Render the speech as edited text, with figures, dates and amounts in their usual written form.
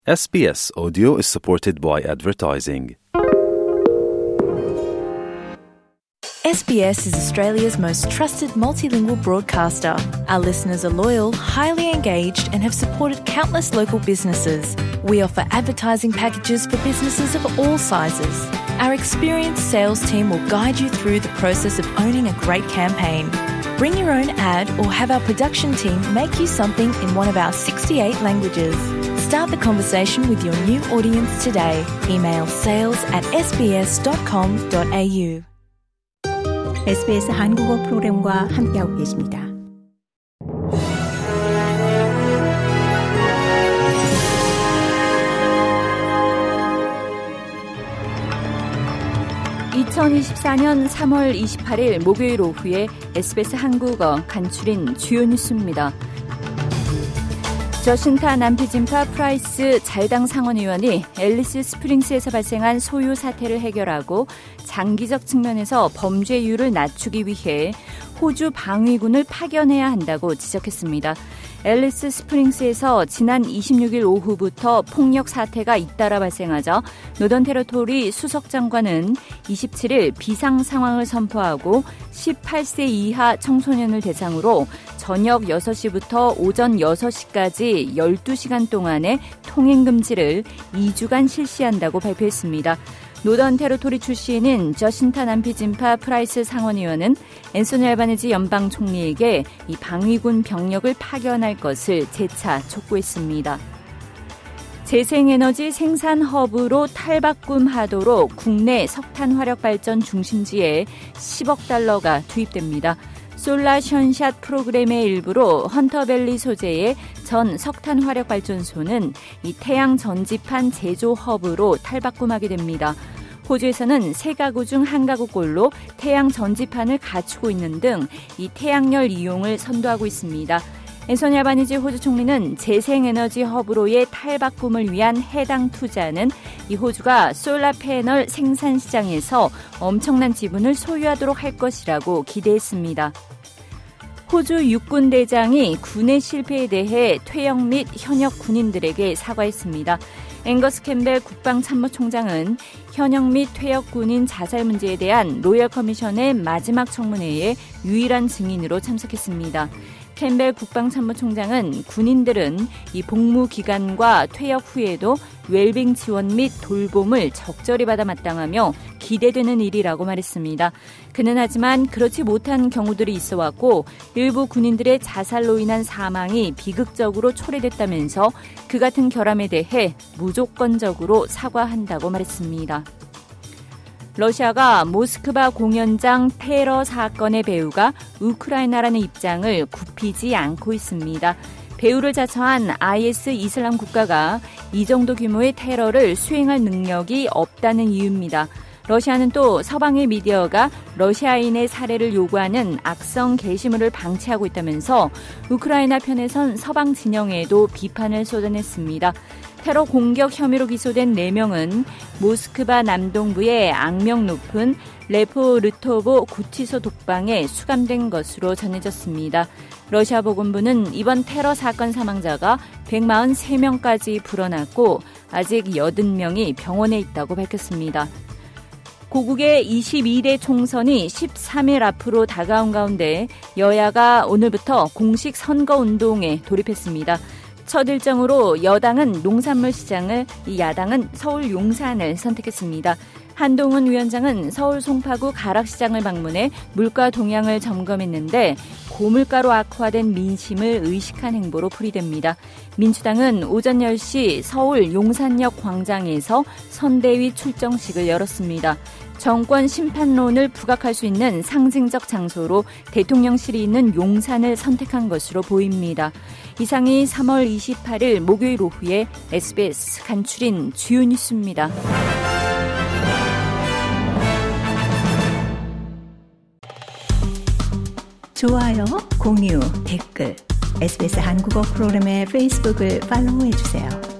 SBS Audio is supported by advertising. SBS is Australia's most trusted multilingual broadcaster. Our listeners are loyal, highly engaged, and have supported countless local businesses. We offer advertising packages for businesses of all sizes. Our experienced sales team will guide you through the process of owning a great campaign. Bring your own ad or have our production team make you something in one of our 68 languages. Start the conversation with your new audience today. Email sales@sbs.com.au. SBS 한국어 프로그램과 함께하고 계십니다. (2024년 3월 28일) 목요일 오후에 SBS 한국어 간추린 주요 뉴스입니다. 저신타 남피진파 프라이스 잘당 상원의원이 앨리스 스프링스에서 발생한 소유 사태를 해결하고 장기적 측면에서 범죄율을 낮추기 위해 호주 방위군을 파견해야 한다고 지적했습니다. 앨리스 스프링스에서 지난 26일 오후부터 폭력 사태가 잇따라 발생하자 노던 테러토리 수석 장관은 27일 비상 상황을 선포하고 18세 이하 청소년을 대상으로 저녁 6시부터 오전 6시까지 12시간 동안의 통행 금지를 2주간 실시한다고 발표했습니다. 노던 테러토리 출신인 저신타 남피진파 프라이스 상원의원은 앤소니 알바니지 연방 총리에게 이 방위군 병력을 파견할 것을 재차 촉구했습니다. 재생에너지 생산 허브로 탈바꿈하도록 국내 석탄 화력 발전 중심지에 10억 달러가 투입됩니다. 솔라션샷 프로그램의 일부로 헌터밸리 소재의 전 석탄 화력 발전소는 이 태양 전지판 제조 허브로 탈바꿈하게 됩니다. 호주에서는 3가구 중 1가구꼴로 태양 전지판을 갖추고 있는 등 이 태양열 이용을 선도하고 있습니다. 앤소니 알바니지 호주 총리는 재생에너지 허브로의 탈바꿈을 위한 해당 투자는 이 호주가 솔라 패널 생산 시장에서 엄청난 지분을 소유하도록 할 것이라고 기대했습니다. 호주 육군대장이 군의 실패에 대해 퇴역 및 현역 군인들에게 사과했습니다. 앵거스 캠벨 국방참모총장은 현역 및 퇴역 군인 자살 문제에 대한 로열 커미션의 마지막 청문회에 유일한 증인으로 참석했습니다. 캠벨 국방참모총장은 군인들은 이 복무 기간과 퇴역 후에도 웰빙 지원 및 돌봄을 적절히 받아 마땅하며 기대되는 일이라고 말했습니다. 그는 하지만 그렇지 못한 경우들이 있어 왔고 일부 군인들의 자살로 인한 사망이 비극적으로 초래됐다면서 그 같은 결함에 대해 무조건적으로 사과한다고 말했습니다. 러시아가 모스크바 공연장 테러 사건의 배후가 우크라이나라는 입장을 굽히지 않고 있습니다. 배후를 자처한 IS 이슬람 국가가 이 정도 규모의 테러를 수행할 능력이 없다는 이유입니다. 러시아는 또 서방의 미디어가 러시아인의 살해를 요구하는 악성 게시물을 방치하고 있다면서 우크라이나 편에선 서방 진영에도 비판을 쏟아냈습니다. 테러 공격 혐의로 기소된 4명은 모스크바 남동부의 악명 높은 레포르토보 구치소 독방에 수감된 것으로 전해졌습니다. 러시아 보건부는 이번 테러 사건 사망자가 143명까지 불어났고 아직 80명이 병원에 있다고 밝혔습니다. 고국의 22대 총선이 13일 앞으로 다가온 가운데 여야가 오늘부터 공식 선거운동에 돌입했습니다. 첫 일정으로 여당은 농산물 시장을, 야당은 서울 용산을 선택했습니다. 한동훈 위원장은 서울 송파구 가락시장을 방문해 물가 동향을 점검했는데 고물가로 악화된 민심을 의식한 행보로 풀이됩니다. 민주당은 오전 10시 서울 용산역 광장에서 선대위 출정식을 열었습니다. 정권 심판론을 부각할 수 있는 상징적 장소로 대통령실이 있는 용산을 선택한 것으로 보입니다. 이상이 3월 28일 목요일 오후에 SBS 간추린 주요 뉴스입니다. 좋아요, 공유, 댓글, SBS 한국어 프로그램의 페이스북을 팔로우해주세요.